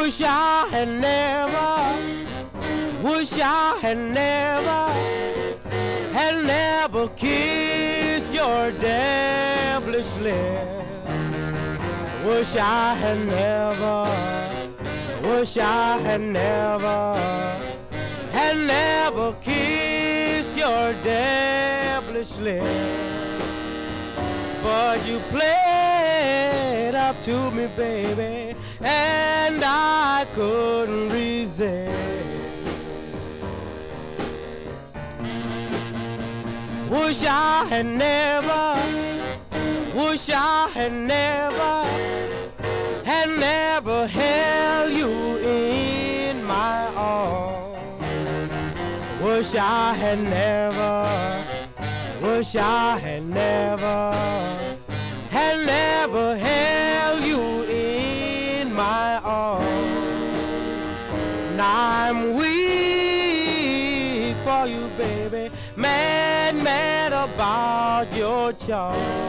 Wish I had never, wish I had never kissed your devilish lips. Wish I had never, wish I had never kissed your devilish lips. But you played up to me, baby, and I couldn't resist. Wish I had never, wish I had never held you in my arms. Wish I had never, wish I had never held you in my arms. Now I'm weak for you, baby, mad about your charm.